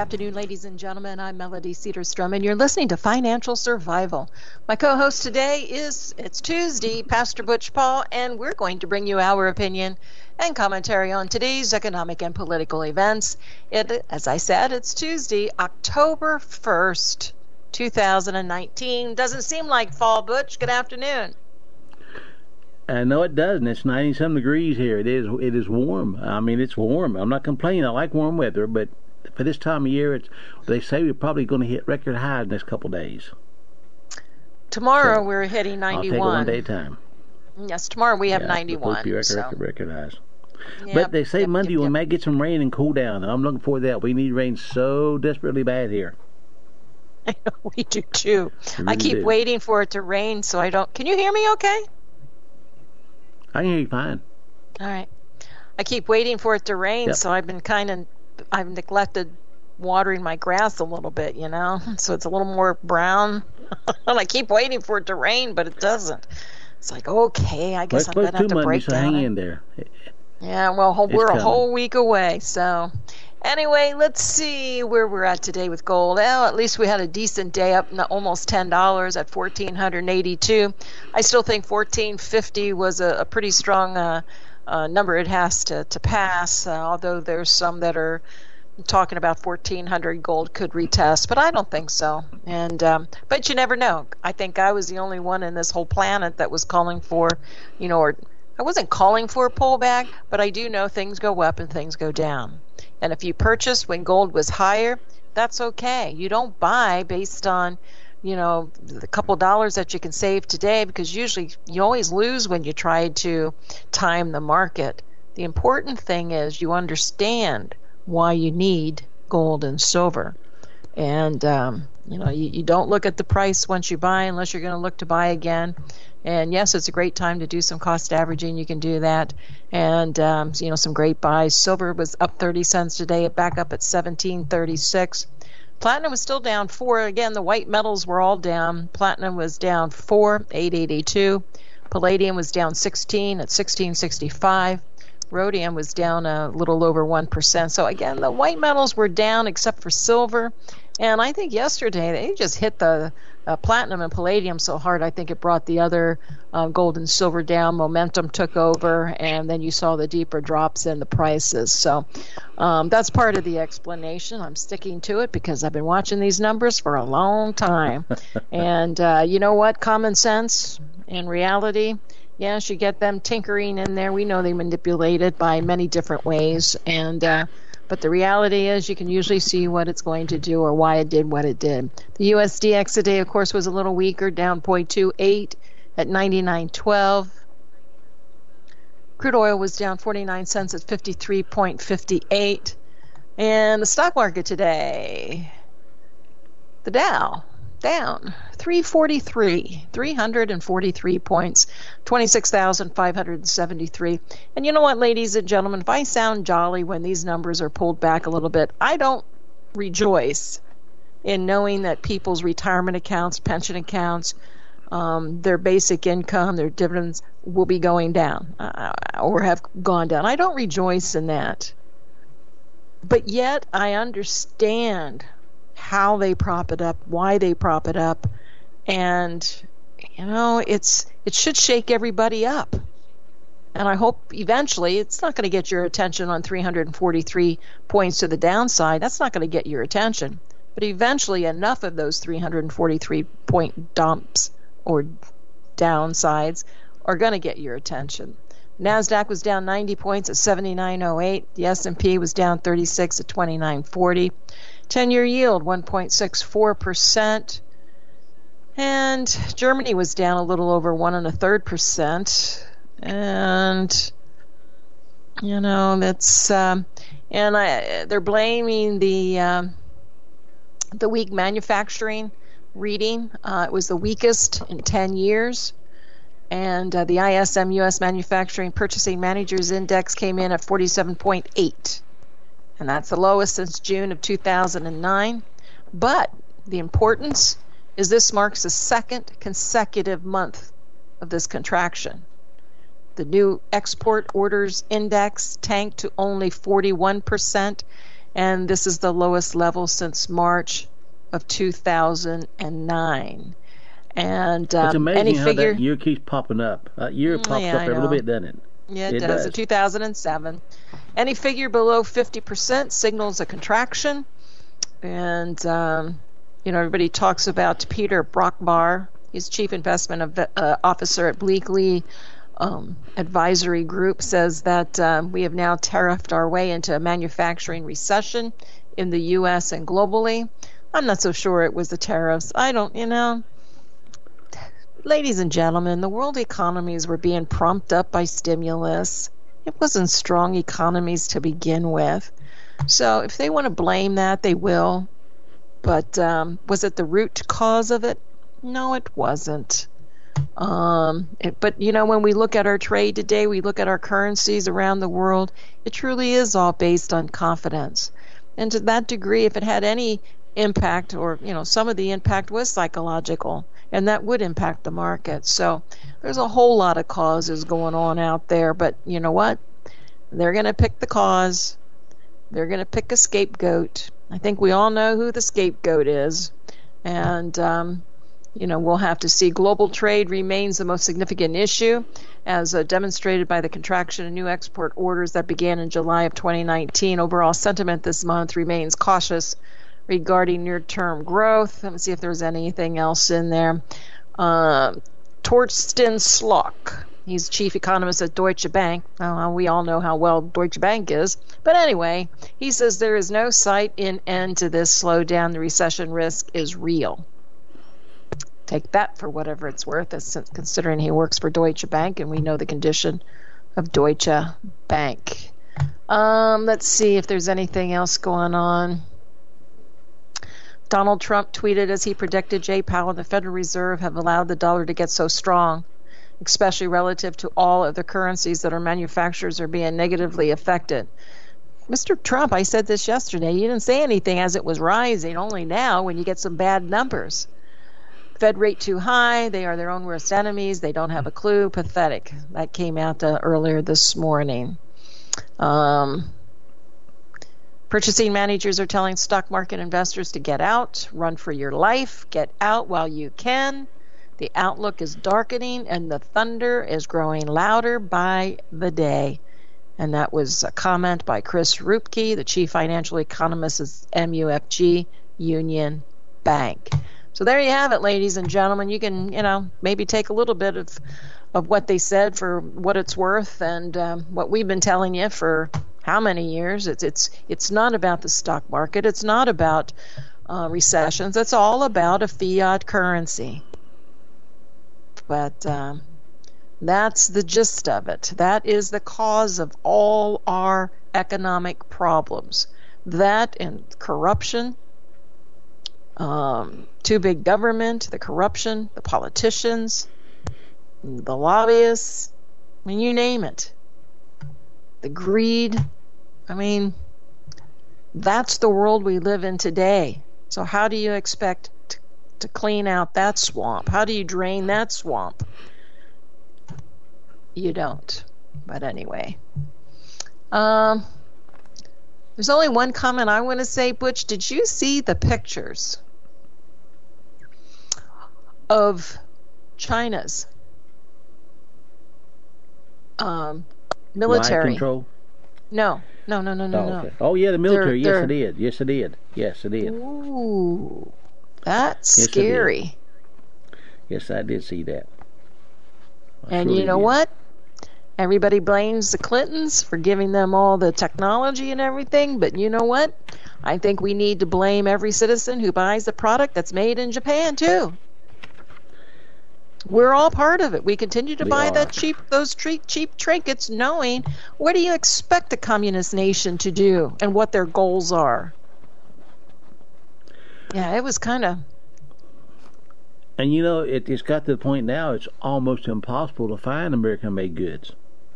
afternoon, ladies and gentlemen. I'm Melody Cedarstrom, and you're listening to Financial Survival. My co-host today it's Tuesday, Pastor Butch Paul, and we're going to bring you our opinion and commentary on today's economic and political events. As I said, it's Tuesday, October 1st, 2019. Doesn't seem like fall, Butch. Good afternoon. No, it doesn't. It's 90-some degrees here. It is warm. I mean, it's warm. I'm not complaining. I like warm weather, but for this time of year, they say we're probably going to hit record highs next couple of days. Tomorrow we're hitting 91. I'll take it one day at a time. Yes, tomorrow we have 91. Record highs. Yep, but they say Monday we might get some rain and cool down. I'm looking forward to that. We need rain so desperately bad here. I know we do too. Really I keep waiting for it to rain so I don't. Can you hear me okay? I can hear you fine. All right. I keep waiting for it to rain, so I've neglected watering my grass a little bit, so it's a little more brown. And I keep waiting for it to rain, but it doesn't. It's like, okay, I guess I'm going to have to break down. Hang in there. Yeah, well, we're a whole week away, so... Anyway, let's see where we're at today with gold. Well, at least we had a decent day up almost $10 at $1,482. I still think $1,450 was a pretty strong number it has to pass, although there's some that are talking about 1,400 gold could retest, but I don't think so. And but you never know. I think I was the only one in this whole planet that was calling for, or I wasn't calling for a pullback, but I do know things go up and things go down. And if you purchased when gold was higher, that's okay. You don't buy based on, the couple dollars that you can save today, because usually you always lose when you try to time the market. The important thing is you understand why you need gold and silver. And, you don't look at the price once you buy unless you're going to look to buy again. And yes, it's a great time to do some cost averaging. You can do that. And, some great buys. Silver was up 30 cents today, back up at $17.36. Platinum was still down 4. Again, the white metals were all down. Platinum was down 4, $8.82. Palladium was down 16 at $16.65. Rhodium was down a little over 1%. So again, the white metals were down except for silver. And I think yesterday they just hit the platinum and palladium so hard, I think it brought the other gold and silver down. Momentum took over, and then you saw the deeper drops in the prices. So that's part of the explanation. I'm sticking to it because I've been watching these numbers for a long time. And you know what? Common sense and reality, yes, you get them tinkering in there. We know they manipulate it by many different ways. And but the reality is you can usually see what it's going to do or why it did what it did. The USDX today, of course, was a little weaker, down 0.28 at 99.12. Crude oil was down 49 cents at 53.58. And the stock market today, the Dow, down 343 points, 26,573. And you know what, ladies and gentlemen, if I sound jolly when these numbers are pulled back a little bit, I don't rejoice in knowing that people's retirement accounts, pension accounts, their basic income, their dividends will be going down or have gone down. I don't rejoice in that. But yet I understand how they prop it up, why they prop it up, and it should shake everybody up. And I hope eventually it's not going to get your attention on 343 points to the downside. That's not going to get your attention. But eventually enough of those 343 point dumps or downsides are going to get your attention. NASDAQ was down 90 points at 79.08. The S&P was down 36 at 29.40. 10-year yield, 1.64%. And Germany was down a little over 1.33%. And, that's, they're blaming the weak manufacturing reading. It was the weakest in 10 years. And the ISM U.S. Manufacturing Purchasing Managers Index came in at 47.8. And that's the lowest since June of 2009. But the importance is this marks the second consecutive month of this contraction. The new export orders index tanked to only 41%, and this is the lowest level since March of 2009. And it's amazing any how figure, that year keeps popping up. That year pops up every little bit, doesn't it? Yeah, it does. In 2007. Any figure below 50% signals a contraction. And, everybody talks about Peter Brockbar. He's Chief Investment Officer at Bleakley Advisory Group, says that we have now tariffed our way into a manufacturing recession in the U.S. and globally. I'm not so sure it was the tariffs. Ladies and gentlemen, the world economies were being propped up by stimulus. It wasn't strong economies to begin with. So if they want to blame that, they will. But was it the root cause of it? No, it wasn't. But when we look at our trade today, we look at our currencies around the world, it truly is all based on confidence. And to that degree, if it had any impact, or some of the impact was psychological, and that would impact the market. So there's a whole lot of causes going on out there, but you know what? They're going to pick the cause. They're going to pick a scapegoat. I think we all know who the scapegoat is. And we'll have to see. Global trade remains the most significant issue, as demonstrated by the contraction in new export orders that began in July of 2019. Overall sentiment this month remains cautious regarding near-term growth. Let me see if there's anything else in there. Torsten Slok, he's chief economist at Deutsche Bank. We all know how well Deutsche Bank is. But anyway, he says there is no sight in end to this slowdown. The recession risk is real. Take that for whatever it's worth, considering he works for Deutsche Bank, and we know the condition of Deutsche Bank. Let's see if there's anything else going on. Donald Trump tweeted as he predicted Jay Powell and the Federal Reserve have allowed the dollar to get so strong, especially relative to all of the currencies that our manufacturers are being negatively affected. Mr. Trump, I said this yesterday, you didn't say anything as it was rising, only now when you get some bad numbers. Fed rate too high, they are their own worst enemies, they don't have a clue, pathetic. That came out earlier this morning. Purchasing managers are telling stock market investors to get out, run for your life, get out while you can. The outlook is darkening and the thunder is growing louder by the day. And that was a comment by Chris Rupke, the chief financial economist at MUFG Union Bank. So there you have it, ladies and gentlemen. You can, maybe take a little bit of what they said for what it's worth, and what we've been telling you for how many years. It's not about the stock market. It's not about recessions. It's all about a fiat currency. But that's the gist of it. That is the cause of all our economic problems. That and corruption. Too big government, the corruption, the politicians, the lobbyists, you name it. The greed. That's the world we live in today. So how do you expect to clean out that swamp? How do you drain that swamp? You don't. But anyway. There's only one comment I want to say, Butch. Did you see the pictures of China's military? Riot control? No. Okay. Oh, yeah, the military. Yes, it did. Yes, it did. Ooh, that's scary. Yes, I did see that. And you know what? Everybody blames the Clintons for giving them all the technology and everything, but you know what? I think we need to blame every citizen who buys the product that's made in Japan, too. We're all part of it. We continue to buy those cheap trinkets, knowing what do you expect a communist nation to do and what their goals are. Yeah, it was kind of. And it's got to the point now it's almost impossible to find American-made goods.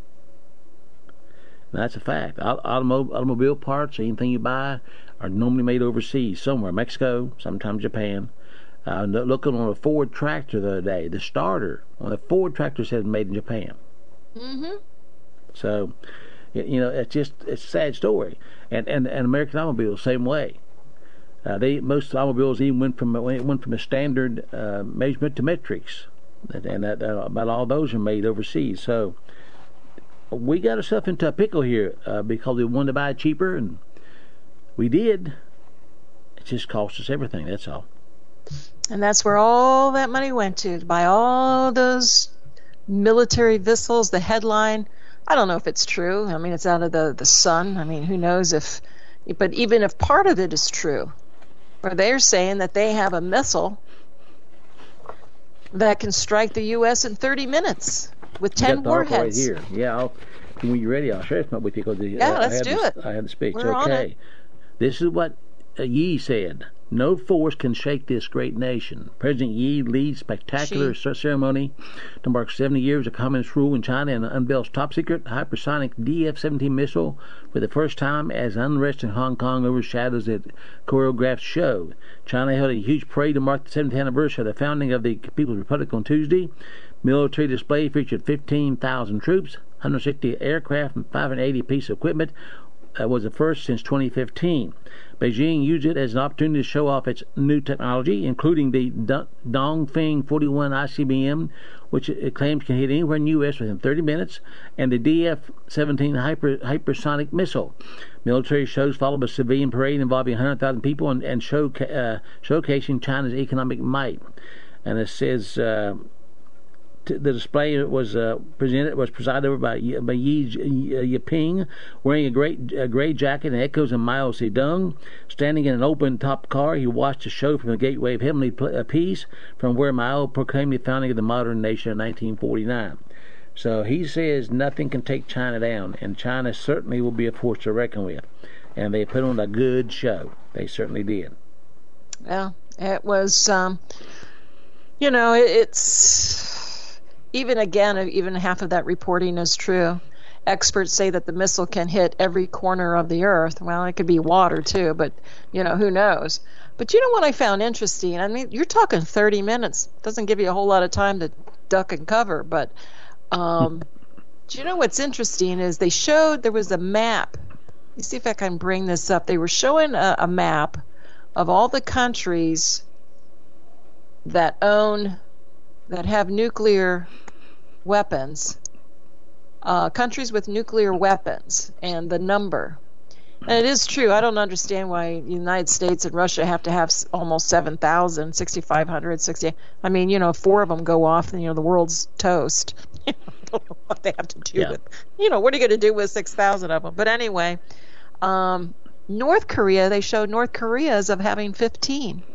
And that's a fact. Automobile parts, anything you buy, are normally made overseas, somewhere, Mexico, sometimes Japan. Looking on a Ford tractor the other day, the starter on a Ford tractor says made in Japan. Mm-hmm. So, It's a sad story. And American automobiles, same way. Most automobiles even went from a standard measurement to metrics, and about all those are made overseas. So we got ourselves into a pickle here because we wanted to buy cheaper, and we did. It just cost us everything. That's all. And that's where all that money went to buy all those military vessels. The headline, I don't know if it's true. I mean, it's out of the Sun. I mean, who knows but even if part of it is true, or they're saying that they have a missile that can strike the U.S. in 30 minutes with 10 warheads. Right here. Yeah, when you're ready, I'll share some with you. Let's do it. I have the speech. We're on it. This is what Yi said. No force can shake this great nation. President Yi leads spectacular ceremony to mark 70 years of communist rule in China and unveils top-secret hypersonic DF-17 missile for the first time as unrest in Hong Kong overshadows the choreographed show. China held a huge parade to mark the 70th anniversary of the founding of the People's Republic on Tuesday. Military display featured 15,000 troops, 160 aircraft, and 580 pieces of equipment. Was the first since 2015. Beijing used it as an opportunity to show off its new technology, including the Dongfeng 41 ICBM, which it claims can hit anywhere in the U.S. within 30 minutes, and the DF-17 hypersonic missile. Military shows followed a civilian parade involving 100,000 people and showcasing China's economic might. And it says the display was presided over by Yi Jinping, wearing a gray jacket and echoes of Mao Zedong. Standing in an open-top car, he watched the show from the Gateway of Heavenly Peace, from where Mao proclaimed the founding of the modern nation in 1949. So he says nothing can take China down, and China certainly will be a force to reckon with. And they put on a good show. They certainly did. Well, it was, it's... Even half of that reporting is true. Experts say that the missile can hit every corner of the earth. Well, it could be water too, but who knows? But you know what I found interesting? I mean, you're talking 30 minutes. Doesn't give you a whole lot of time to duck and cover. But do you know what's interesting is they showed there was a map. Let me see if I can bring this up. They were showing a map of all the countries that have nuclear weapons, countries with nuclear weapons, and the number. And it is true. I don't understand why the United States and Russia have to have almost 7,000, 6,500, 60. I mean, 4 of them go off, and the world's toast. I don't know what they have to do with. What are you going to do with 6,000 of them? But anyway, North Korea. They showed North Korea's of having 15.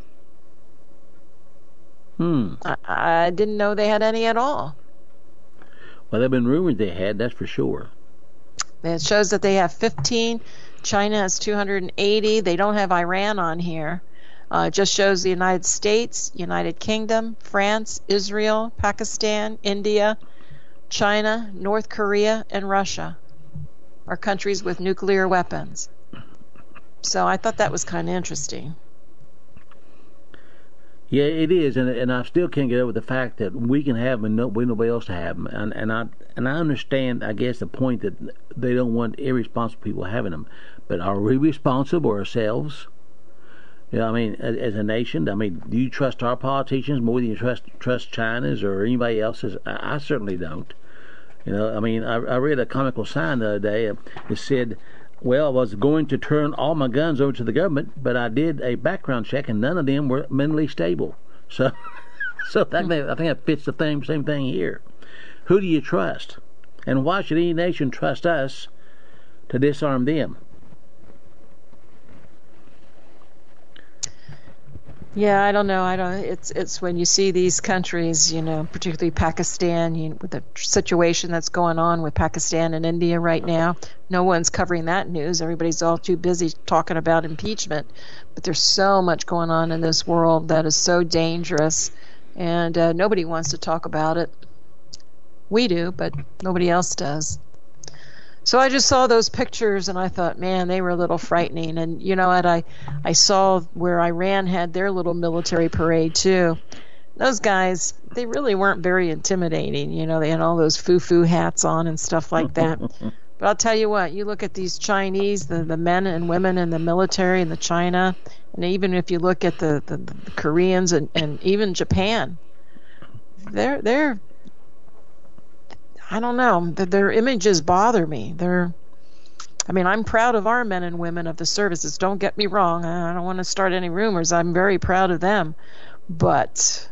I didn't know they had any at all. Well, there have been rumors they had, that's for sure. It shows that they have 15. China has 280. They don't have Iran on here. It just shows the United States, United Kingdom, France, Israel, Pakistan, India, China, North Korea, and Russia are countries with nuclear weapons. So I thought that was kind of interesting. Yeah, it is, and I still can't get over the fact that we can have them and nobody else to have them. And I understand, I guess, the point that they don't want irresponsible people having them. But are we responsible ourselves? I mean, as a nation, do you trust our politicians more than you trust China's or anybody else's? I certainly don't. I read a comical sign the other day. It said, well, I was going to turn all my guns over to the government, but I did a background check, and none of them were mentally stable. So I think that fits the same thing here. Who do you trust? And why should any nation trust us to disarm them? Yeah, I don't know. It's when you see these countries, particularly Pakistan, with the situation that's going on with Pakistan and India right now. No one's covering that news. Everybody's all too busy talking about impeachment. But there's so much going on in this world that is so dangerous, and nobody wants to talk about it. We do, but nobody else does. So I just saw those pictures and I thought, man, they were a little frightening. And you know what? I saw where Iran had their little military parade too. Those guys, they really weren't very intimidating. They had all those foo-foo hats on and stuff like that. But I'll tell you what, you look at these Chinese, the men and women in the military in the China, and even if you look at the Koreans and even Japan, they're I don't know, their images bother me. I'm proud of our men and women of the services. Don't get me wrong. I don't want to start any rumors. I'm very proud of them. But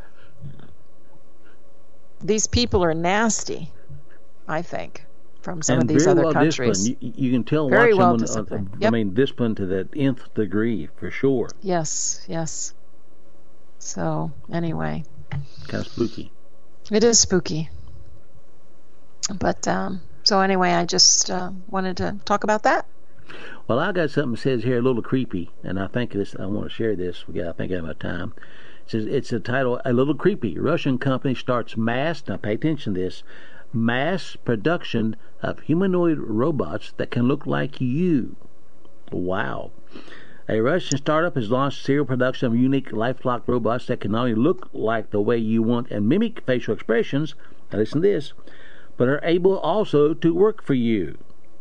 these people are nasty, I think, from some of these other countries. You can tell very watching well them. disciplined. Disciplined to the nth degree, for sure. Yes. So, anyway. Kind of spooky. It is spooky. But, so anyway, I just wanted to talk about that. Well, I got something that says here a little creepy, and I think I want to share this. I think I have enough time. It says, it's a title, A Little Creepy. Russian company starts now pay attention to this, mass production of humanoid robots that can look like you. Wow. A Russian startup has launched serial production of unique lifelike robots that can not only look like the way you want and mimic facial expressions, now listen to this, but are able also to work for you.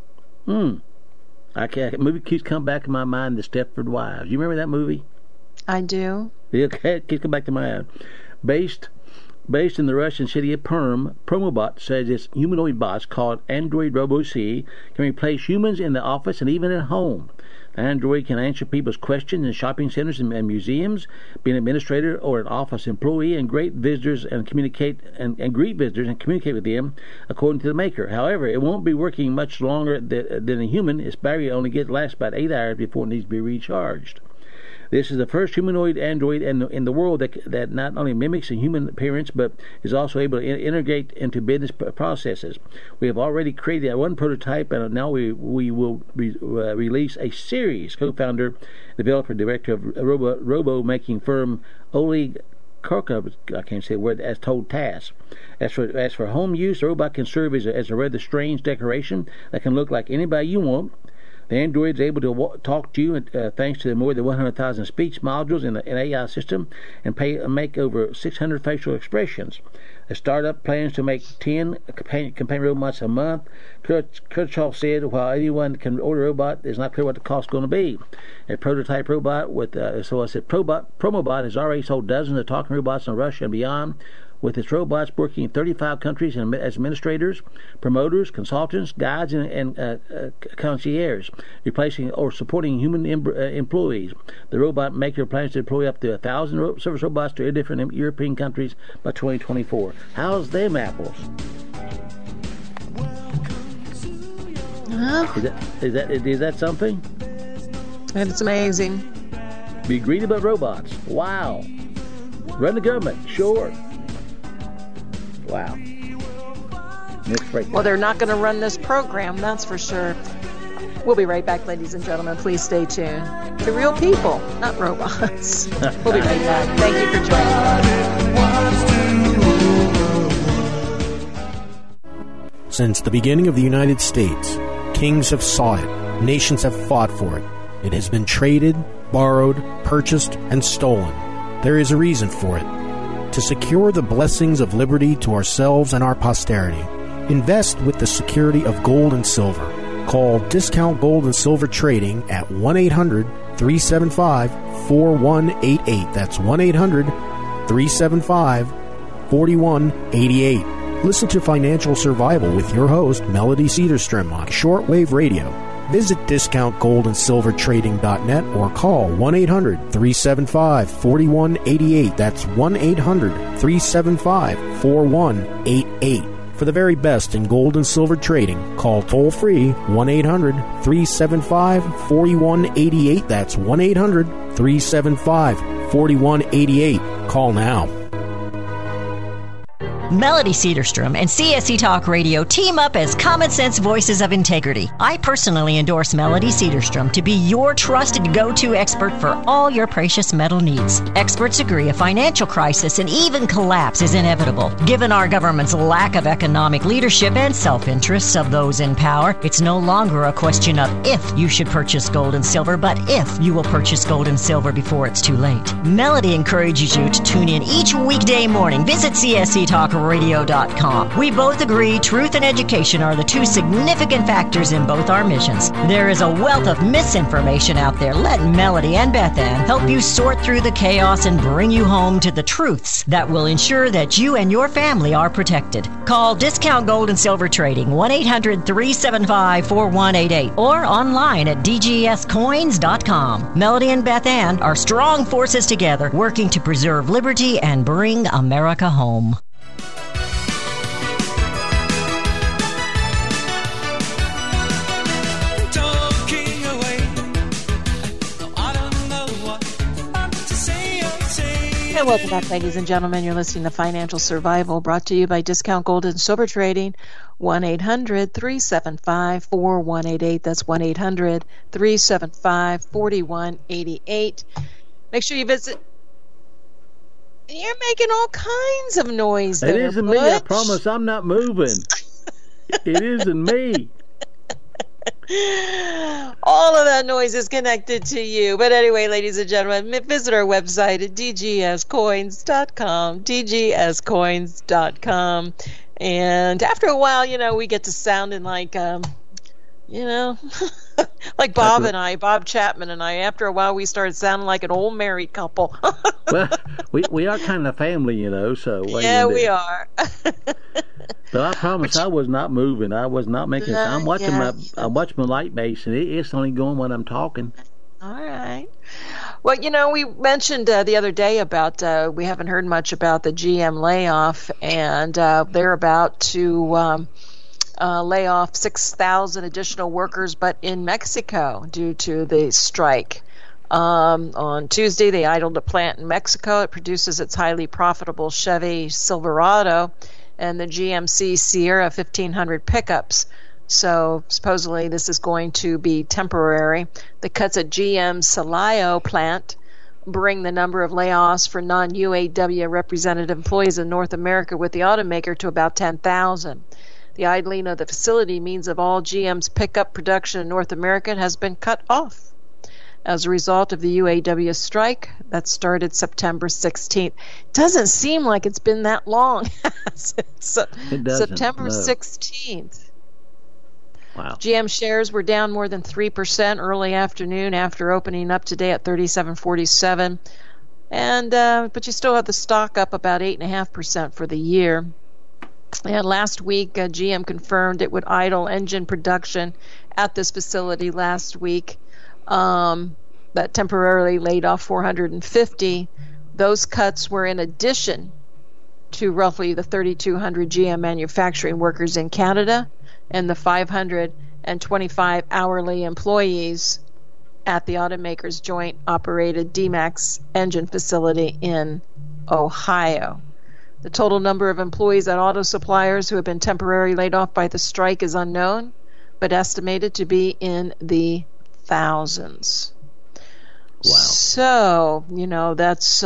A movie keeps coming back in my mind, The Stepford Wives. You remember that movie? I do. Okay, it keeps coming back to my mind. Based in the Russian city of Perm, Promobot says its humanoid bots called Android RoboC can replace humans in the office and even at home. The android can answer people's questions in shopping centers and museums, be an administrator or an office employee, and greet visitors and communicate with them, according to the maker. However, it won't be working much longer than a human. Its battery only lasts about 8 hours before it needs to be recharged. This is the first humanoid android in the world that not only mimics a human appearance, but is also able to integrate into business processes. We have already created one prototype, and now we will release a series. Co-founder, developer, director of robo-making firm Oleg Karkov, I can't say the word, has told TASS. As for home use, the robot can serve as a rather strange decoration that can look like anybody you want. The android is able to talk to you thanks to the more than 100,000 speech modules in the AI system and make over 600 facial expressions. The startup plans to make 10 companion robots a month. Kirchhoff said, while anyone can order a robot, it's not clear what the cost is going to be. A prototype robot Promobot has already sold dozens of talking robots in Russia and beyond, with its robots working in 35 countries as administrators, promoters, consultants, guides, and concierges, replacing or supporting human employees. The robot maker plans to deploy up to 1,000 service robots to different European countries by 2024. How's them apples? Is that something? It's amazing. Be greedy about robots. Wow. Run the government. Sure. Wow. Well, they're not going to run this program, that's for sure. We'll be right back, ladies and gentlemen. Please stay tuned. To real people, not robots. We'll be right back. Thank you for joining us. Since the beginning of the United States, kings have sought it, nations have fought for it. It has been traded, borrowed, purchased, and stolen. There is a reason for it. To secure the blessings of liberty to ourselves and our posterity, invest with the security of gold and silver. Call Discount Gold and Silver Trading at 1-800-375-4188. That's 1-800-375-4188. Listen to Financial Survival with your host, Melody Cedarstrom, on shortwave radio. Visit discountgoldandsilvertrading.net or call 1-800-375-4188. That's 1-800-375-4188. For the very best in gold and silver trading, call toll-free 1-800-375-4188. That's 1-800-375-4188. Call now. Melody Cedarstrom and CSC Talk Radio team up as common sense voices of integrity. I personally endorse Melody Cedarstrom to be your trusted go-to expert for all your precious metal needs. Experts agree a financial crisis and even collapse is inevitable. Given our government's lack of economic leadership and self-interests of those in power, it's no longer a question of if you should purchase gold and silver, but if you will purchase gold and silver before it's too late. Melody encourages you to tune in each weekday morning. Visit CSC Talk ScienceTalkRadio.com. We both agree truth and education are the two significant factors in both our missions. There is a wealth of misinformation out there. Let Melody and Beth Ann help you sort through the chaos and bring you home to the truths that will ensure that you and your family are protected. Call Discount Gold and Silver Trading 1-800-375-4188 or online at dgscoins.com. Melody and Beth Ann are strong forces together working to preserve liberty and bring America home. And welcome back, ladies and gentlemen. You're listening to Financial Survival, brought to you by Discount Gold and Silver Trading. 1-800-375-4188. That's 1-800-375-4188. Make sure you visit. You're making all kinds of noise there, It isn't me. I promise I'm not moving. It isn't me. All of that noise is connected to you. But anyway, ladies and gentlemen, visit our website at dgscoins.com, dgscoins.com. And after a while, we get to sounding like, like Bob Chapman and I. After a while, we started sounding like an old married couple. Well, we are kind of family, so. Yeah, we are. But I promise I was not moving. I was not making. I'm watching my light base, and it's only going when I'm talking. All right. Well, we mentioned the other day about we haven't heard much about the GM layoff, and they're about to lay off 6,000 additional workers, but in Mexico due to the strike. On Tuesday, they idled a plant in Mexico. It produces its highly profitable Chevy Silverado and the GMC Sierra 1500 pickups. So supposedly this is going to be temporary. The cuts at GM's Celaya plant bring the number of layoffs for non-UAW represented employees in North America with the automaker to about 10,000. The idling of the facility means that all GM's pickup production in North America has been cut off as a result of the UAW strike that started September 16th. Doesn't seem like it's been that long. It doesn't, September no. 16th. Wow. GM shares were down more than 3% early afternoon after opening up today at $37.47. And but you still have the stock up about 8.5% for the year. And last week, GM confirmed it would idle engine production at this facility last week. That temporarily laid off 450. Those cuts were in addition to roughly the 3,200 GM manufacturing workers in Canada and the 525 hourly employees at the automaker's joint operated D-Max engine facility in Ohio. The total number of employees at auto suppliers who have been temporarily laid off by the strike is unknown, but estimated to be in the thousands. Wow. So, that's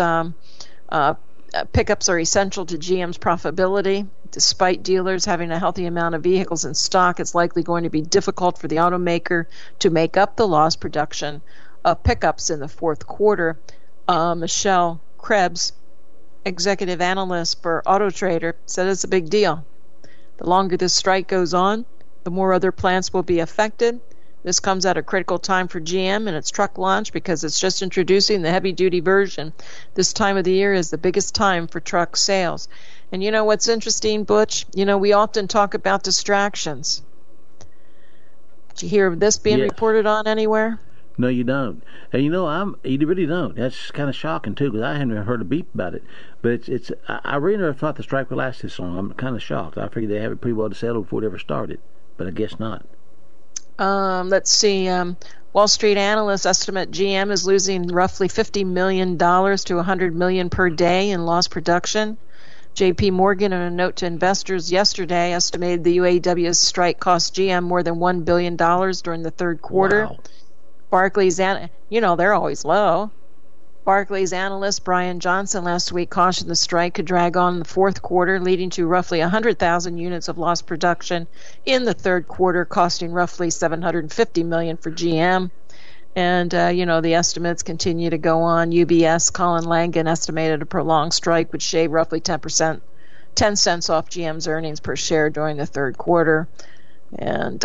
pickups are essential to GM's profitability. Despite dealers having a healthy amount of vehicles in stock, it's likely going to be difficult for the automaker to make up the lost production of pickups in the fourth quarter. Michelle Krebs, executive analyst for AutoTrader, said it's a big deal. The longer this strike goes on, the more other plants will be affected. This comes at a critical time for GM and its truck launch because it's just introducing the heavy-duty version. This time of the year is the biggest time for truck sales. And you know what's interesting, Butch? We often talk about distractions. Did you hear of this being reported on anywhere? No, you don't. And you really don't. That's kind of shocking too, because I hadn't even heard a beep about it. But I really never thought the strike would last this long. I'm kind of shocked. I figured they have it pretty well settled before it ever started, but I guess not. Let's see. Wall Street analysts estimate GM is losing roughly $50 million to $100 million per day in lost production. J.P. Morgan, in a note to investors yesterday, estimated the UAW strike cost GM more than $1 billion during the third quarter. Wow. Barclays, they're always low. Barclays analyst Brian Johnson last week cautioned the strike could drag on in the fourth quarter, leading to roughly 100,000 units of lost production in the third quarter, costing roughly $750 million for GM. And, the estimates continue to go on. UBS, Colin Langan, estimated a prolonged strike would shave roughly 10% 10 cents off GM's earnings per share during the third quarter. And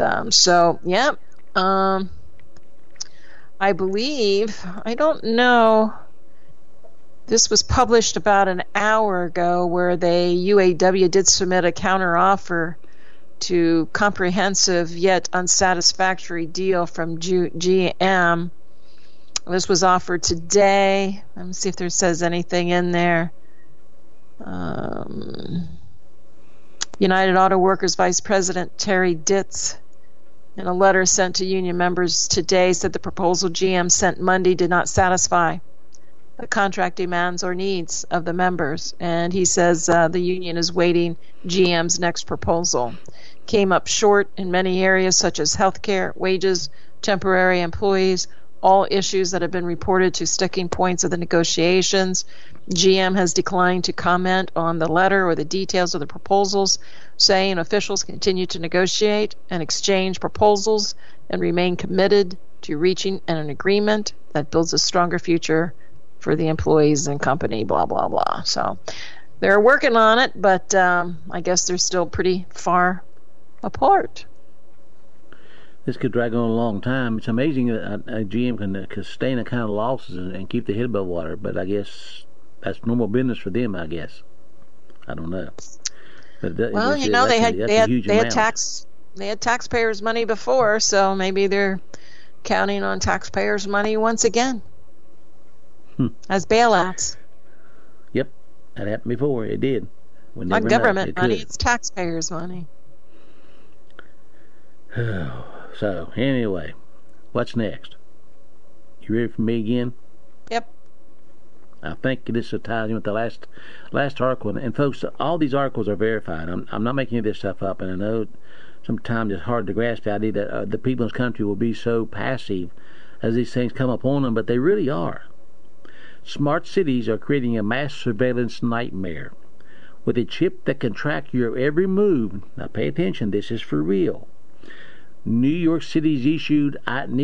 I believe, I don't know, this was published about an hour ago where UAW did submit a counteroffer to comprehensive yet unsatisfactory deal from GM. This was offered today. Let me see if there says anything in there. United Auto Workers Vice President Terry Ditz, in a letter sent to union members today, said the proposal GM sent Monday did not satisfy the contract demands or needs of the members. And he says the union is waiting GM's next proposal. Came up short in many areas such as healthcare, wages, temporary employees, all issues that have been reported to sticking points of the negotiations. GM has declined to comment on the letter or the details of the proposals, saying officials continue to negotiate and exchange proposals and remain committed to reaching an agreement that builds a stronger future for the employees and company, blah, blah, blah. So they're working on it, but I guess they're still pretty far apart. This could drag on a long time. It's amazing that a GM can sustain a kind of losses and keep the head above water, but I guess that's normal business for them, I guess. I don't know. But they had taxpayers' money before, so maybe they're counting on taxpayers' money once again as bailouts. Yep, that happened before. It did. Not government money; it's taxpayers' money. So, anyway, what's next? You ready for me again? Yep. I think this ties in with the last article. And folks, all these articles are verified. I'm not making this stuff up, and I know sometimes it's hard to grasp the idea that the people in this country will be so passive as these things come upon them, but they really are. Smart cities are creating a mass surveillance nightmare with a chip that can track your every move. Now, pay attention. This is for real. New York City's issued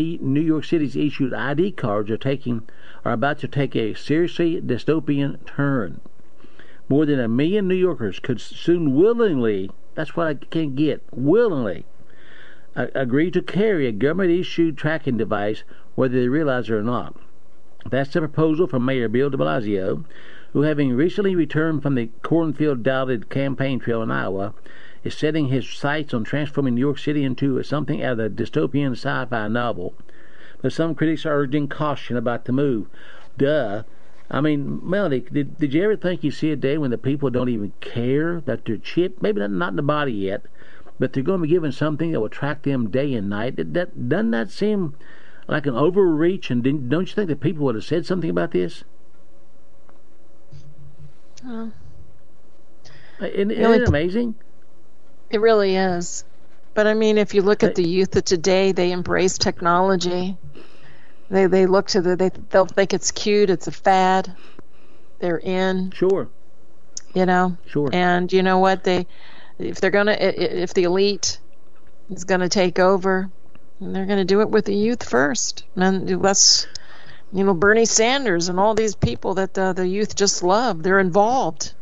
ID cards are about to take a seriously dystopian turn. More than 1 million New Yorkers could soon willingly, that's what I can't get, willingly agree to carry a government-issued tracking device whether they realize it or not. That's the proposal from Mayor Bill de Blasio, who, having recently returned from the cornfield-dotted campaign trail in Iowa, is setting his sights on transforming New York City into something out of a dystopian sci-fi novel. But some critics are urging caution about the move. Duh. I mean, Melody, did you ever think you see a day when the people don't even care that they're chipped? Maybe not in the body yet, but they're going to be given something that will track them day and night. Doesn't that seem like an overreach? And don't you think that people would have said something about this? Isn't it amazing? It really is. But I mean, if you look at the youth of today, they embrace technology. They look to they'll think it's cute, it's a fad. They're in. Sure. Sure. And you know what? If the elite is gonna take over, they're gonna do it with the youth first. And that's Bernie Sanders and all these people that the youth just love. They're involved.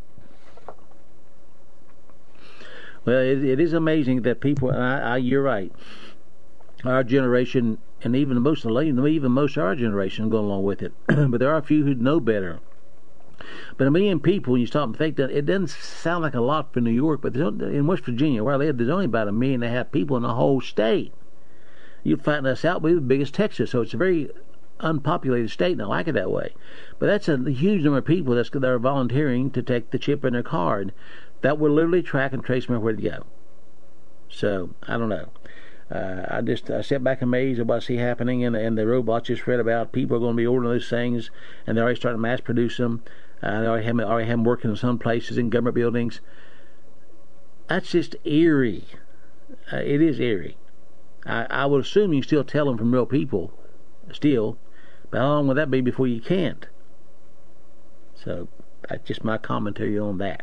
Well, it is amazing that people. You're right. Our generation, and even most of our generation, go along with it. But there are a few who know better. But 1 million people, when you stop and think that, it doesn't sound like a lot for New York. But in West Virginia, where I live, there's only about 1.5 million people in the whole state. You find us out, we're the biggest Texas, so it's a very unpopulated state, and I like it that way. But that's a huge number of people that are volunteering to take the chip in their card. That will literally track and trace me where to go. So, I don't know. I sit back amazed at what I see happening, and the robots just read about. People are going to be ordering those things, and they're already starting to mass produce them. They already have them working in some places in government buildings. That's just eerie. It is eerie. I would assume you still tell them from real people, still. But how long will that be before you can't? So, that's just my commentary on that.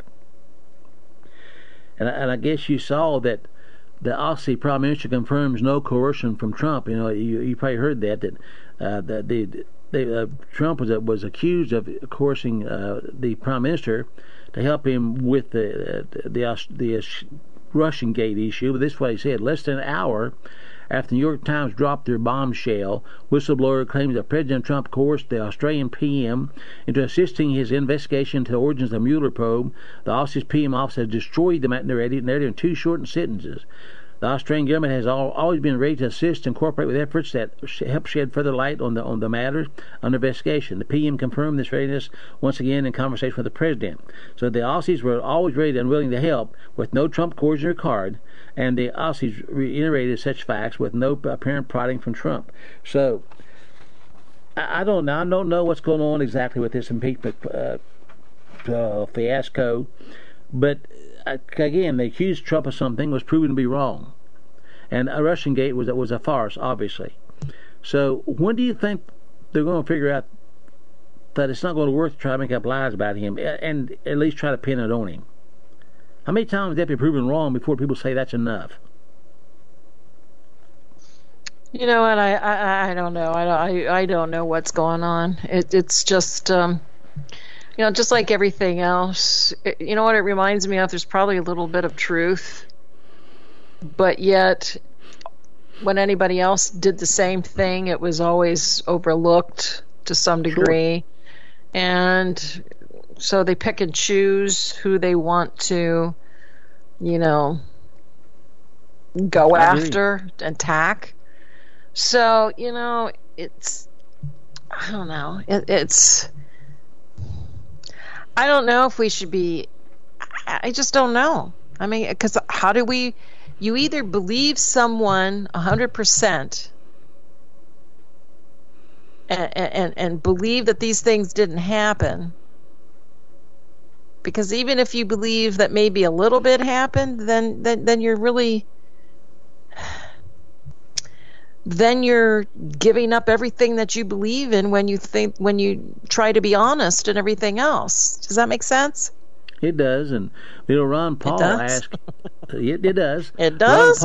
And I guess you saw that the Aussie Prime Minister confirms no coercion from Trump. You probably heard that the Trump was accused of coercing the prime minister to help him with the Russian Gate issue. But this is what he said: less than an hour after the New York Times dropped their bombshell, whistleblower claims that President Trump coerced the Australian PM into assisting his investigation into the origins of the Mueller probe. The Aussie's PM office has destroyed the narrative in two shortened sentences. The Australian government has always been ready to assist and cooperate with efforts that help shed further light on the matters under investigation. The PM confirmed this readiness once again in conversation with the president. So the Aussies were always ready and willing to help with no Trump coercion or card, and the Aussies reiterated such facts with no apparent prodding from Trump. So I don't know what's going on exactly with this impeachment fiasco, but again, they accused Trump of something, was proven to be wrong. And Russian Gate was a farce, obviously. So when do you think they're going to figure out that it's not going to work to try to make up lies about him and at least try to pin it on him? How many times have they been proven wrong before people say that's enough? You know what? I don't know. I don't know what's going on. It's just... just like everything else, you know what it reminds me of? There's probably a little bit of truth, but yet when anybody else did the same thing, it was always overlooked to some degree. Sure. And so they pick and choose who they want to, go after, attack. So, it's, I don't know, it's... I don't know if we should be... I just don't know. I mean, because how do we... You either believe someone 100% and believe that these things didn't happen, because even if you believe that maybe a little bit happened, then you're really... Then you're giving up everything that you believe in when you try to be honest and everything else. Does that make sense? It does. And Ron Paul asked. It does. It does.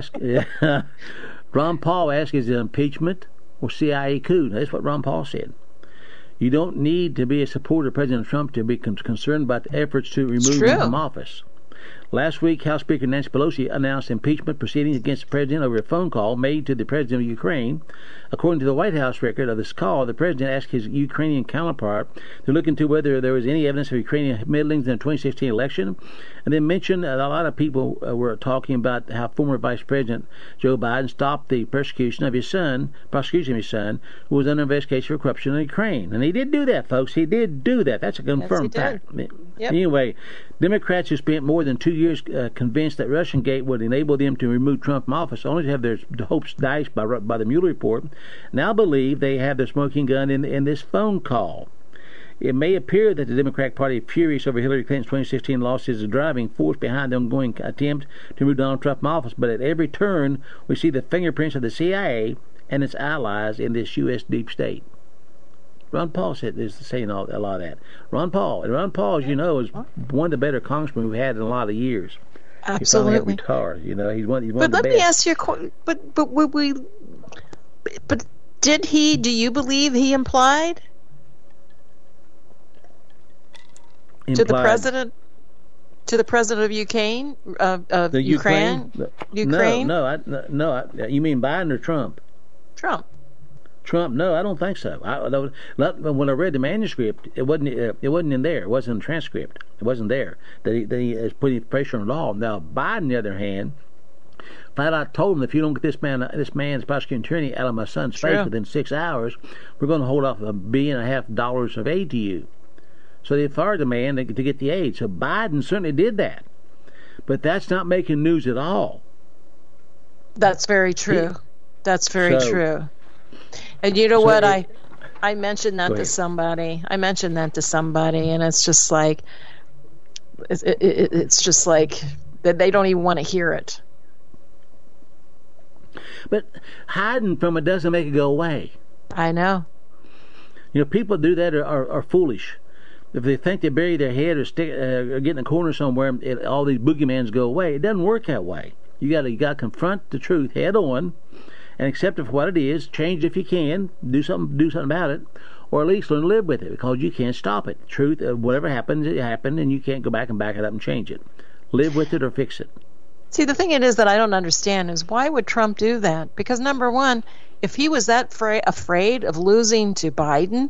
Ron Paul asked, is it impeachment or CIA coup? That's what Ron Paul said. You don't need to be a supporter of President Trump to be concerned about the efforts to remove him from office. Last week, House Speaker Nancy Pelosi announced impeachment proceedings against the president over a phone call made to the president of Ukraine. According to the White House record of this call, the president asked his Ukrainian counterpart to look into whether there was any evidence of Ukrainian meddling in the 2016 election, and then mentioned that a lot of people were talking about how former Vice President Joe Biden stopped the prosecution of his son, who was under investigation for corruption in Ukraine. And he did do that, folks. He did do that. That's a confirmed fact. Yep. Anyway, Democrats who spent more than 2 years convinced that Russian Gate would enable them to remove Trump from office, only to have their hopes dashed by the Mueller report, now believe they have their smoking gun in this phone call. It may appear that the Democratic Party, furious over Hillary Clinton's 2016 loss, is the driving force behind the ongoing attempt to remove Donald Trump from office, but at every turn we see the fingerprints of the CIA and its allies in this U.S. deep state. Ron Paul is saying a lot of that. Ron Paul, as you know, is one of the better congressmen we've had in a lot of years. Absolutely. He finally retired. He's one of the best. But let me ask you a question. But did he? Do you believe he implied to the president of Ukraine? Of Ukraine? Ukraine? No. You mean Biden or Trump? Trump? No, I don't think so. When I read the manuscript, it wasn't in there. It wasn't in the transcript. It wasn't there that he is putting pressure on law. Now Biden, on the other hand, flat out told him, if you don't get this man's prosecuting attorney out of my son's face within 6 hours, we're going to hold off $1.5 billion of aid to you. So they fired the man to get the aid. So Biden certainly did that, but that's not making news at all. That's very true. That's very true. And you know what? I mentioned that to somebody. And it's just like it's just like that they don't even want to hear it. But hiding from it doesn't make it go away. I know. People do that are foolish. If they think they bury their head or get in a corner somewhere, all these boogeymans go away. It doesn't work that way. You got to confront the truth head on, and accept it for what it is. Change if you can. Do something about it, or at least learn to live with it, because you can't stop it. Truth, whatever happens, it happened, and you can't go back and back it up and change it. Live with it or fix it. See, the thing it is that I don't understand is why would Trump do that? Because number one, if he was that afraid of losing to Biden,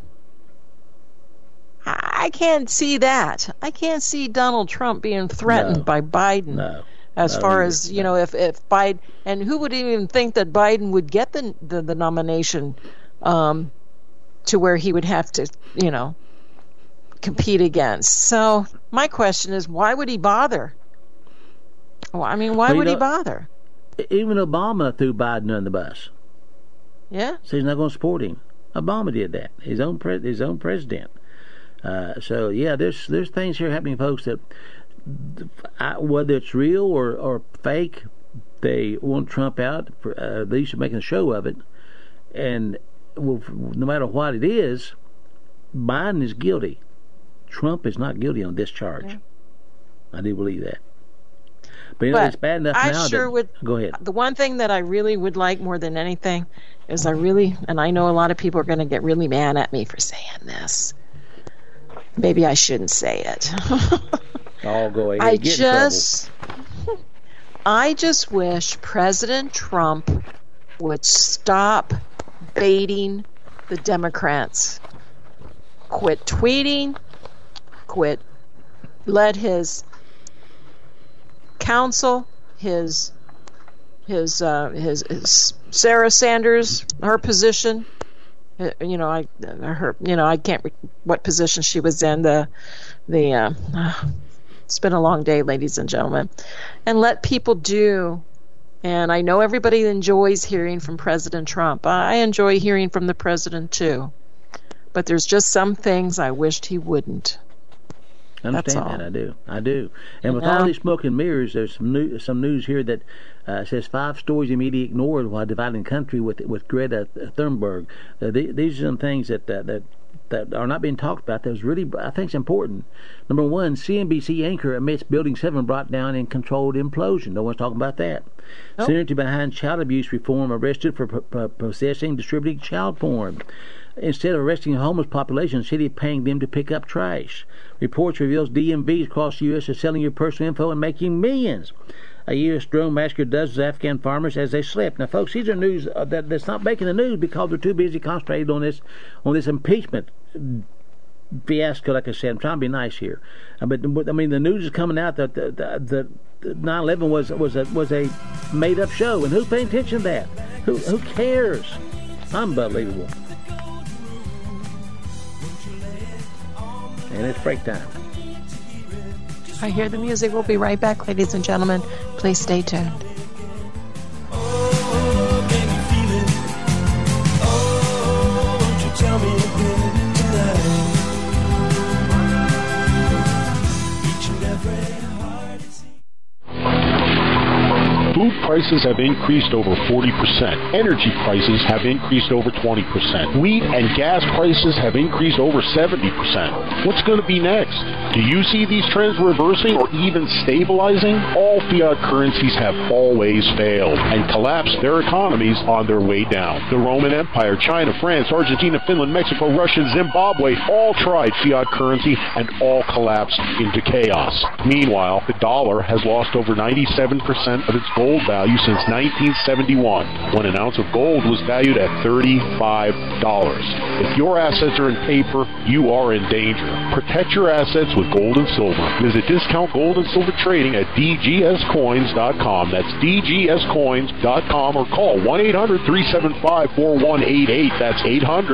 I can't see that. I can't see Donald Trump being threatened by Biden. No. As far as, if Biden, and who would even think that Biden would get the nomination to where he would have to, compete against. So my question is, why would he bother? Well, I mean, why would he bother? Even Obama threw Biden on the bus. Yeah? So he's not going to support him. Obama did that. His own president. So yeah, there's things here happening, folks, that whether it's real or fake, they want Trump out. At least making a show of it. And no matter what it is, Biden is guilty. Trump is not guilty on this charge. Yeah. I do believe that. But it's bad enough now. Go ahead. The one thing that I really would like more than anything is and I know a lot of people are going to get really mad at me for saying this. Maybe I shouldn't say it. I'll go ahead. I just wish President Trump would stop baiting the Democrats. Quit tweeting. Let his counsel, his Sarah Sanders, her position. I can't what position she was in. It's been a long day, ladies and gentlemen, and let people do. And I know everybody enjoys hearing from President Trump. I enjoy hearing from the president too, but there's just some things I wished he wouldn't. I understand that. I do. And with all these smoke and mirrors, there's some news here that says 5 stories the media ignored while dividing the country with Greta Thunberg. These are some things that are not being talked about. That was really, I think, is important. Number one, CNBC anchor admits Building 7 brought down in controlled implosion. No one's talking about that. Nope. Senator behind child abuse reform arrested for possessing, distributing child porn. Instead of arresting a homeless population, the city is paying them to pick up trash. Reports reveals DMVs across the U.S. are selling your personal info and making millions. A U.S. drone massacred dozens of Afghan farmers as they slept. Now, folks, these are news that's not making the news because they're too busy concentrated on this impeachment fiasco. Like I said, I'm trying to be nice here, but I mean the news is coming out that the 9/11 was a made up show, and who's paying attention to that? Who cares? Unbelievable. And it's break time. I hear the music. We'll be right back, ladies and gentlemen. Please stay tuned. Oh, can you feel it? Oh, won't you tell me again tonight? Each and every heart is... Food prices have increased over 40%. Energy prices have increased over 20%. Wheat and gas prices have increased over 70%. What's going to be next? Do you see these trends reversing or even stabilizing? All fiat currencies have always failed and collapsed their economies on their way down. The Roman Empire, China, France, Argentina, Finland, Mexico, Russia, Zimbabwe all tried fiat currency and all collapsed into chaos. Meanwhile, the dollar has lost over 97% of its gold value since 1971, when an ounce of gold was valued at $35. If your assets are in paper, you are in danger. Protect your assets with gold and silver. Visit Discount Gold and Silver Trading at dgscoins.com. That's dgscoins.com, or call 1-800-375-4188. That's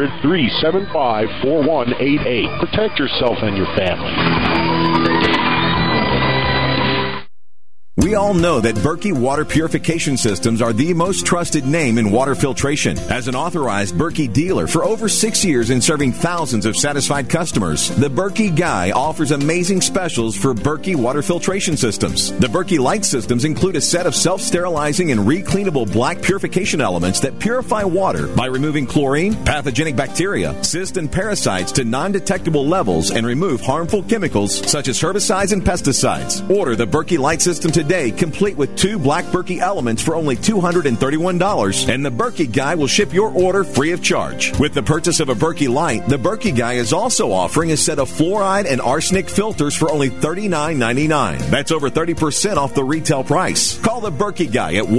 800-375-4188. Protect yourself and your family. We all know that Berkey Water Purification Systems are the most trusted name in water filtration. As an authorized Berkey dealer for over 6 years and serving thousands of satisfied customers, the Berkey Guy offers amazing specials for Berkey Water Filtration Systems. The Berkey Light Systems include a set of self-sterilizing and recleanable black purification elements that purify water by removing chlorine, pathogenic bacteria, cysts, and parasites to non-detectable levels and remove harmful chemicals such as herbicides and pesticides. Order the Berkey Light System today today, complete with 2 black Berkey elements for only $231, and the Berkey Guy will ship your order free of charge. With the purchase of a Berkey Light, the Berkey Guy is also offering a set of fluoride and arsenic filters for only $39.99. That's over 30% off the retail price. Call the Berkey Guy at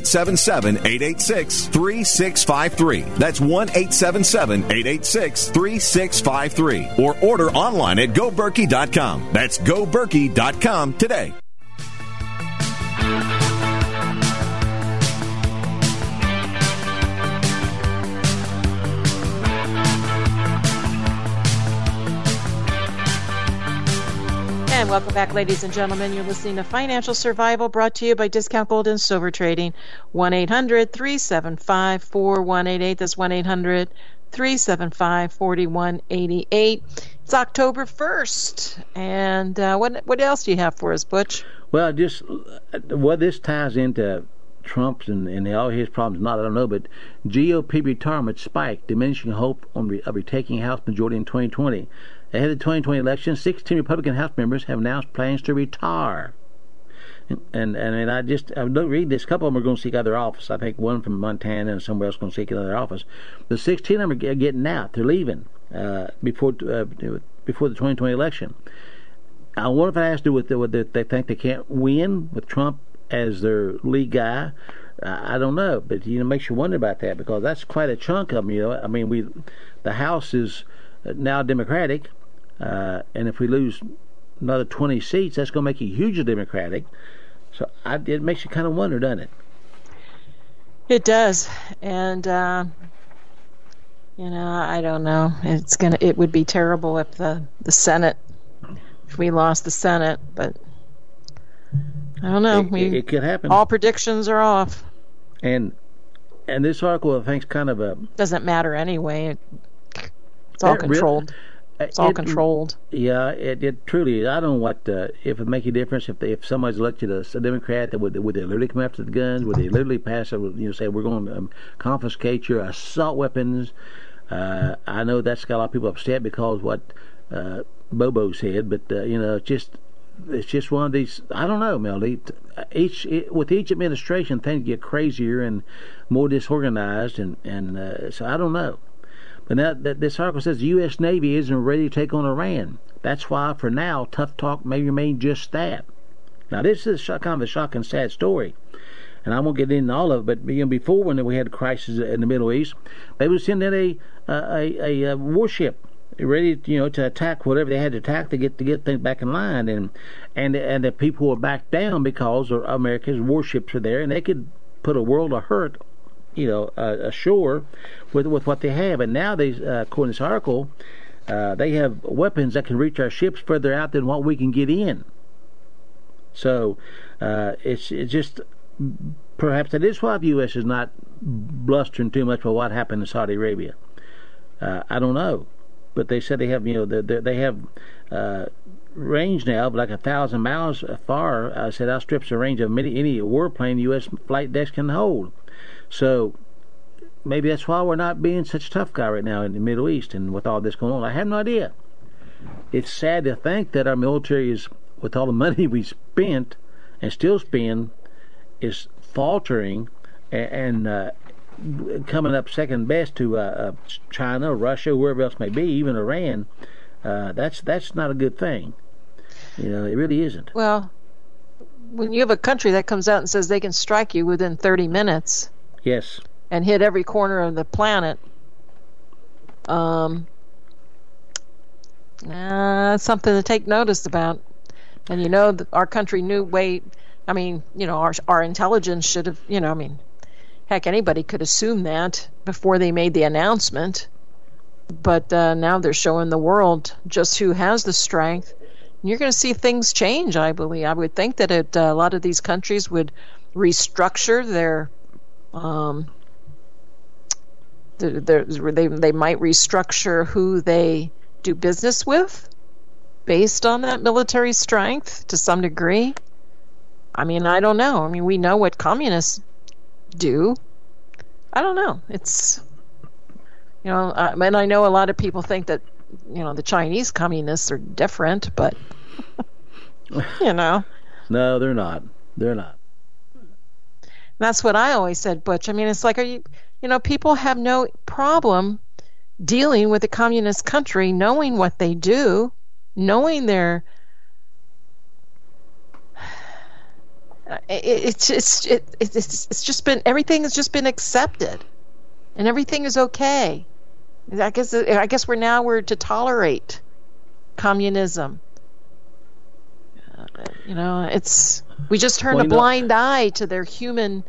1-877-886-3653. That's 1-877-886-3653. Or order online at GoBerkey.com. That's GoBerkey.com today. And welcome back, ladies and gentlemen. You're listening to Financial Survival, brought to you by Discount Gold and Silver Trading. 1-800-375-4188. That's 1-800-375-4188. It's October 1st. And what else do you have for us, Butch? Well, just what this ties into Trump's and all his problems, I don't know, but GOP retirement spiked, diminishing hope of retaking House majority in 2020. Ahead of the 2020 election, 16 Republican House members have announced plans to retire. And I don't read this. A couple of them are going to seek other office. I think one from Montana and somewhere else going to seek another office. But 16 of them are getting out. They're leaving before the 2020 election. I wonder if it has to do with they think they can't win with Trump as their lead guy. I don't know, but it makes you wonder about that, because that's quite a chunk of them. I mean, the House is now Democratic. And if we lose another 20 seats, that's going to make it hugely Democratic. So it makes you kind of wonder, doesn't it? It does, and I don't know. It would be terrible if the Senate, if we lost the Senate, but I don't know. It could happen. All predictions are off. And this article, I think, is kind of a doesn't matter anyway. It's all controlled. It's all controlled. Yeah, it truly is. I don't know what if it make a difference if somebody's elected a Democrat. That would they literally come after the guns? Would they literally pass? Say we're going to confiscate your assault weapons? I know that's got a lot of people upset because what Bobo said, but it's just one of these. I don't know, Melody. With each administration, things get crazier and more disorganized, and so I don't know. But now this article says the U.S. Navy isn't ready to take on Iran. That's why, for now, tough talk may remain just that. Now, this is kind of a shocking, sad story, and I won't get into all of it. But before, when we had a crisis in the Middle East, they would send in a warship ready, to attack whatever they had to attack to get things back in line, and the people were back down because America's warships are there, and they could put a world of hurt ashore with what they have. And now they, according to this article, they have weapons that can reach our ships further out than what we can get in. So it's just perhaps that is why the U.S. is not blustering too much about what happened in Saudi Arabia. I don't know, but they said they have they have range now of like 1,000 miles far. Said outstrips the range of any warplane the U.S. flight decks can hold. So maybe that's why we're not being such a tough guy right now in the Middle East and with all this going on. I have no idea. It's sad to think that our military is, with all the money we spent and still spend, is faltering and coming up second best to China, Russia, wherever else may be, even Iran. That's not a good thing. It really isn't. Well, when you have a country that comes out and says they can strike you within 30 minutes... Yes. And hit every corner of the planet. Something to take notice about. And our country knew our intelligence should have, heck, anybody could assume that before they made the announcement. But now they're showing the world just who has the strength. And you're going to see things change, I believe. I would think that a lot of these countries would restructure their they might restructure who they do business with based on that military strength to some degree. I don't know. We know what communists do. I don't know. It's and I know a lot of people think that the Chinese communists are different, but No, they're not. They're not. That's what I always said, Butch. I mean, it's like, people have no problem dealing with a communist country, knowing what they do, knowing their. It's just been, everything has just been accepted, and everything is okay. I guess we're to tolerate communism. We just turn a blind eye to their humanitarian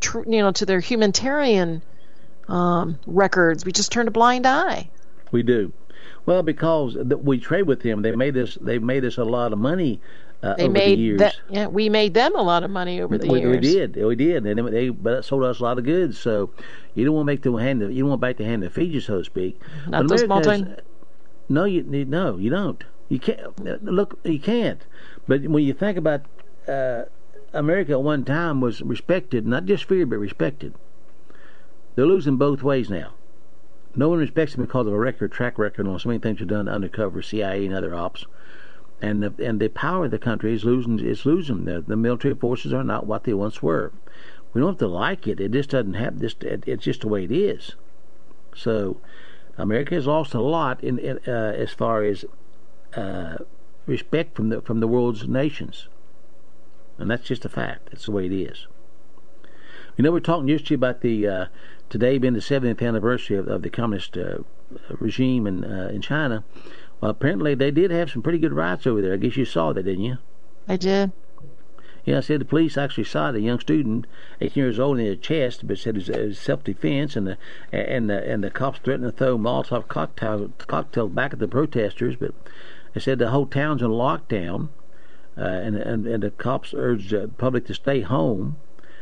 records. We just turn a blind eye. We do. Well, because we trade with them, they made us a lot of money over the years. We made them a lot of money over the years. We did, and but sold us a lot of goods. So you don't want to make you don't want to bite the hand that feeds you, so to speak. Not those multi. No, you don't. You can't. Look, you can't. But when you think about America at one time was respected, not just feared, but respected. They're losing both ways now. No one respects them because of a track record on so many things they've done undercover, CIA and other ops. And the power of the country is losing. It's losing. The military forces are not what they once were. We don't have to like it. It just doesn't happen. It's just the way it is. So America has lost a lot in as far as respect from the world's nations, and that's just a fact. That's the way it is. We're talking yesterday about the today being the 70th anniversary of the communist regime in China. Well, apparently they did have some pretty good riots over there. I guess you saw that, didn't you? I did. Yeah, I said the police actually shot a young student, 18 years old, in the chest, but said it was self-defense, and the cops threatened to throw Molotov cocktails back at the protesters. But they said the whole town's in lockdown, and the cops urged the public to stay home.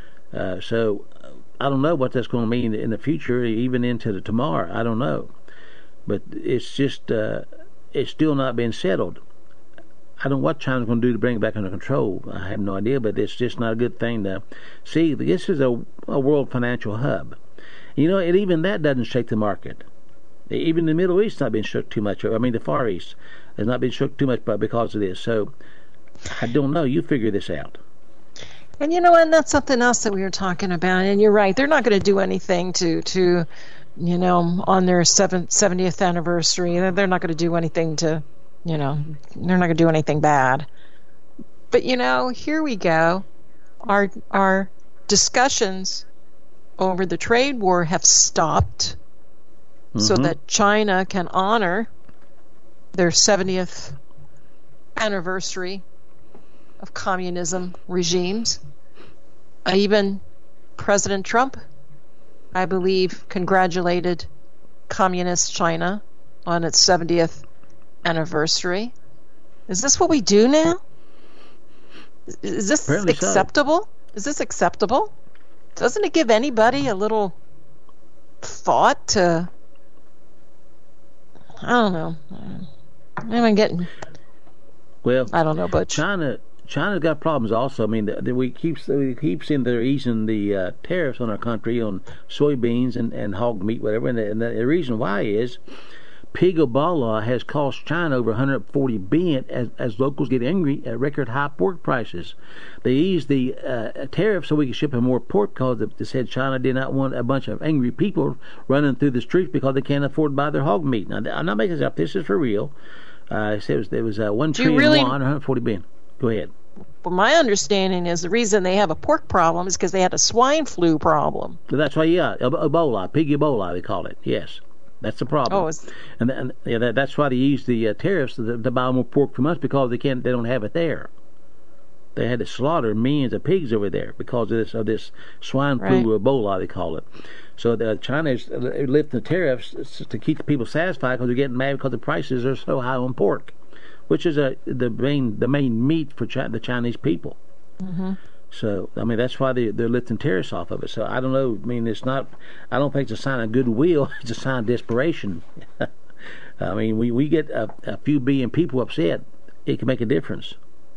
So I don't know what that's going to mean in the future, even into tomorrow. I don't know, but it's just it's still not been settled. I don't know what China's going to do to bring it back under control. I have no idea, but it's just not a good thing to see. This is a world financial hub. And even that doesn't shake the market. Even the Middle East not been shook too much. I mean, the Far East has not been shook too much because of this. So I don't know. You figure this out. And and that's something else that we were talking about. And you're right. They're not going to do anything to on their 70th anniversary. They're not going to do anything to, they're not going to do anything bad. But, here we go. Our discussions over the trade war have stopped so that China can honor their 70th anniversary of communism regimes. Even President Trump, I believe, congratulated communist China on its 70th anniversary. Is this what we do now? Is this Apparently acceptable? So. Is this acceptable? Doesn't it give anybody a little thought to... I don't know. I'm getting... Well, I don't know, but China's got problems also. I mean, we keep seeing they're easing the tariffs on our country on soybeans and hog meat, whatever. And the reason why is pig Ebola has cost China over $140 billion as locals get angry at record high pork prices. They eased the tariff so we could ship in more pork because they said China did not want a bunch of angry people running through the streets because they can't afford to buy their hog meat. Now, I'm not making this up. This is for real. It said there was $1 trillion, $140 billion. Go ahead. Well, my understanding is the reason they have a pork problem is because they had a swine flu problem. That's why, yeah, Ebola, pig Ebola, they call it. Yes, that's the problem. That's why they use the tariffs to buy more pork from us because they don't have it there. They had to slaughter millions of pigs over there because of this swine flu or Ebola, they call it. So China is lifting the tariffs to keep the people satisfied because they're getting mad because the prices are so high on pork, which is the main meat for the Chinese people. Mm-hmm. So I mean that's why they're lifting tariffs off of it. So I don't know. I mean it's not. I don't think it's a sign of goodwill. It's a sign of desperation. I mean we get a few billion people upset. It can make a difference.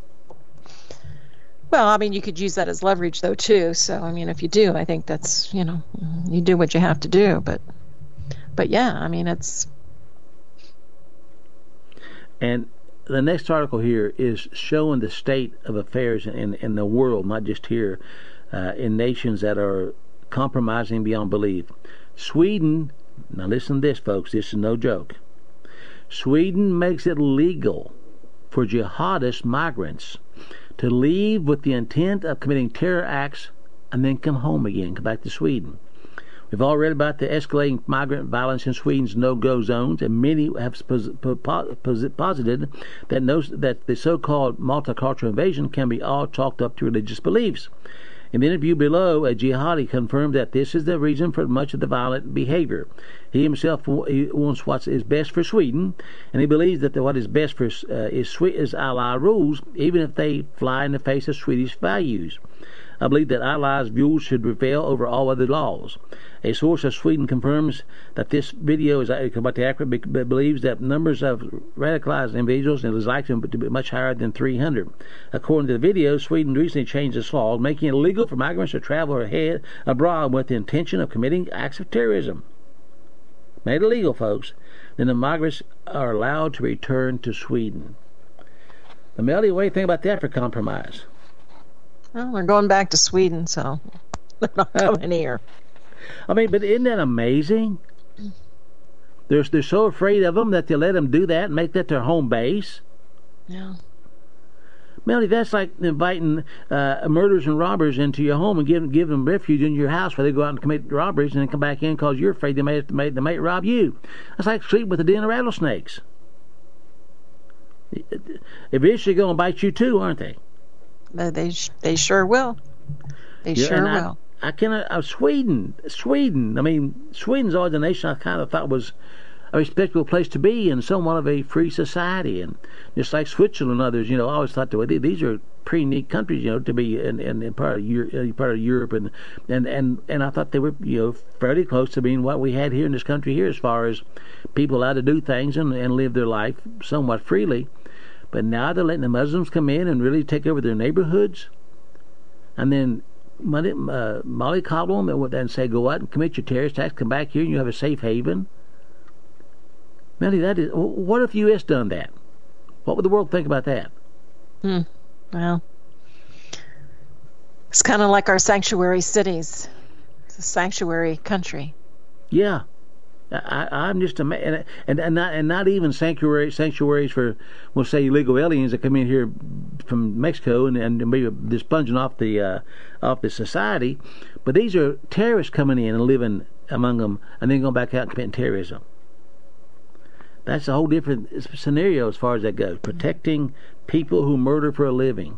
Well, I mean, you could use that as leverage, though, too. So, I mean, if you do, I think that's, you do what you have to do. But yeah, I mean, it's... And the next article here is showing the state of affairs in the world, not just here, in nations that are compromising beyond belief. Sweden, now listen to this, folks, this is no joke. Sweden makes it legal for jihadist migrants to leave with the intent of committing terror acts and then come home again, come back to Sweden. We've all read about the escalating migrant violence in Sweden's no-go zones, and many have posited that the so-called multicultural invasion can be all chalked up to religious beliefs. In the interview below, a jihadi confirmed that this is the reason for much of the violent behavior. He himself wants what is best for Sweden, and he believes that what is best for is ally rules, even if they fly in the face of Swedish values. I believe that allies' views should prevail over all other laws. A source of Sweden confirms that this video is about the accurate, but believes that numbers of radicalized individuals is likely to be much higher than 300. According to the video, Sweden recently changed its laws, making it illegal for migrants to travel abroad with the intention of committing acts of terrorism. Made illegal, folks. Then the migrants are allowed to return to Sweden. But Melody, what do you think about that for compromise? Well, they're going back to Sweden, so they're not coming here. I mean, but isn't that amazing? They're so afraid of them that they let them do that and make that their home base. Yeah. Melody, that's like inviting murderers and robbers into your home and give them refuge in your house where they go out and commit robberies and then come back in because you're afraid they might rob you. That's like sleeping with a den of rattlesnakes. Eventually going to bite you too, aren't they? They sure will. They sure will. I cannot. Sweden. I mean, Sweden's always a nation I kind of thought was a respectable place to be and somewhat of a free society, and just like Switzerland and others, I always thought that these are pretty neat countries, to be in part of Europe, and I thought they were, fairly close to being what we had here in this country here, as far as people allowed to do things and live their life somewhat freely. But now they're letting the Muslims come in and really take over their neighborhoods, and then mollycoddle them and say, go out and commit your terrorist acts, come back here and you have a safe haven. Melody, what if the U.S. done that? What would the world think about that? Well, it's kind of like our sanctuary cities. It's a sanctuary country. Yeah. I'm just amazed, and not even sanctuaries for, we'll say, illegal aliens that come in here from Mexico and maybe they're sponging off the society, but these are terrorists coming in and living among them, and then going back out and committing terrorism. That's a whole different scenario as far as that goes. Protecting people who murder for a living.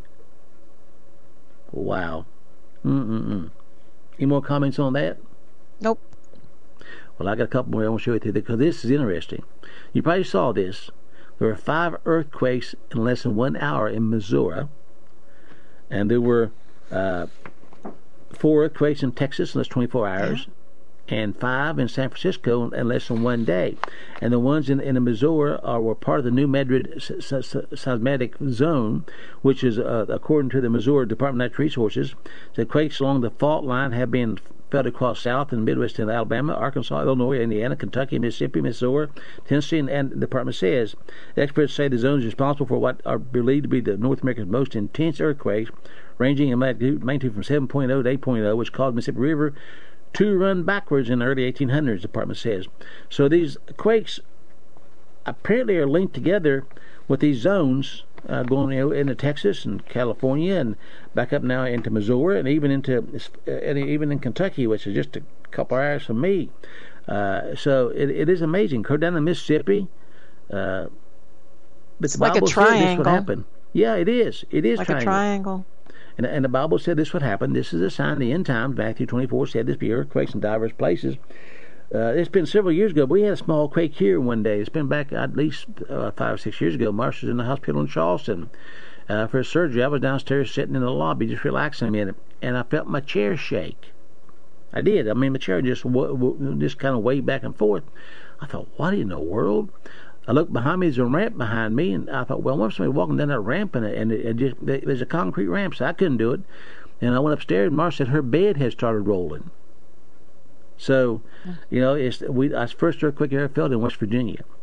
Wow. Any more comments on that? Nope. Well, I got a couple more I want to share with you because this is interesting. You probably saw this. There were 5 earthquakes in less than 1 hour in Missouri, and there were 4 earthquakes in Texas in less than 24 hours, and 5 in San Francisco in less than 1 day. And the ones in Missouri were part of the New Madrid seismic zone, which is, according to the Missouri Department of Natural Resources, the quakes along the fault line have been felt across South and Midwest in Alabama, Arkansas, Illinois, Indiana, Kentucky, Mississippi, Missouri, Tennessee, and the department says. The experts say the zone is responsible for what are believed to be the North America's most intense earthquakes, ranging in magnitude from 7.0 to 8.0, which caused Mississippi River to run backwards in the early 1800s, the department says. So these quakes apparently are linked together with these zones going into Texas and California and back up now into Missouri and even in Kentucky, which is just a couple hours from me. So it is amazing. Go down to Mississippi. But it's the like Bible a triangle. said this would happen. Yeah, it is. It is like triangle. a triangle. And the Bible said this would happen. This is a sign of the end times. Matthew 24 said this be earthquakes in diverse places. It's been several years ago, but we had a small quake here one day. It's been back at least 5 or 6 years ago. Marsh was in the hospital in Charleston for his surgery. I was downstairs sitting in the lobby just relaxing a minute, and I felt my chair shake. I did. I mean, my chair just kind of waved back and forth. I thought, what in the world? I looked behind me, there's a ramp behind me, and I thought, well, what if somebody walking down that ramp, and there's a concrete ramp, so I couldn't do it. And I went upstairs, and Marsh said her bed had started rolling. So, it's the first earthquake I ever felt in West Virginia.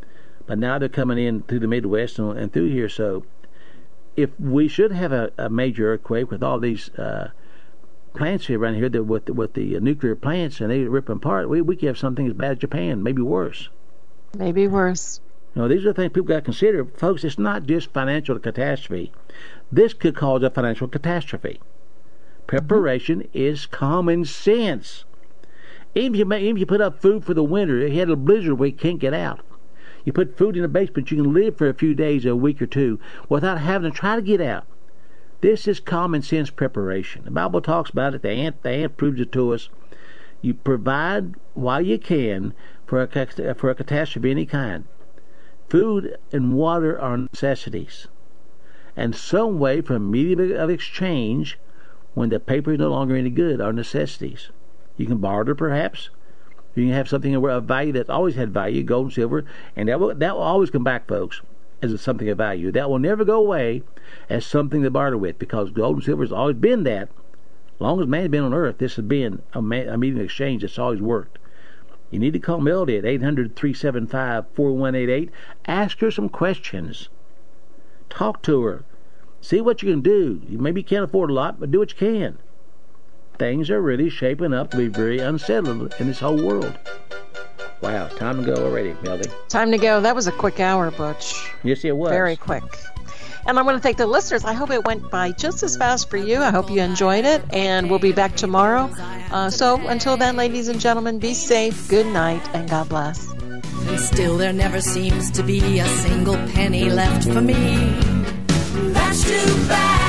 and now they're coming in through the Midwest and through here. So if we should have a major earthquake with all these plants here around here that with the nuclear plants and they rip them apart, we could have something as bad as Japan, maybe worse. Maybe worse. These are things people got to consider. Folks, it's not just financial catastrophe. This could cause a financial catastrophe. Preparation is common sense. Even if you put up food for the winter, you had a blizzard where you can't get out. You put food in the basement, you can live for a few days, a week or two, without having to try to get out. This is common sense preparation. The Bible talks about it. The ant proves it to us. You provide while you can for a catastrophe of any kind. Food and water are necessities. And some way for a medium of exchange, when the paper is no longer any good, are necessities. You can barter, perhaps. You can have something of value that's always had value, gold and silver, and that will always come back, folks, as something of value. That will never go away as something to barter with, because gold and silver has always been that. As long as man's been on earth, this has been a medium of exchange that's always worked. You need to call Melody at 800-375-4188. Ask her some questions. Talk to her. See what you can do. You maybe can't afford a lot, but do what you can. Things are really shaping up to be very unsettled in this whole world. Wow, time to go already, Melody. Time to go. That was a quick hour, Butch. Yes, it was. Very quick. And I want to thank the listeners. I hope it went by just as fast for you. I hope you enjoyed it. And we'll be back tomorrow. So until then, ladies and gentlemen, be safe. Good night, and God bless. And still there never seems to be a single penny left for me. That's too bad.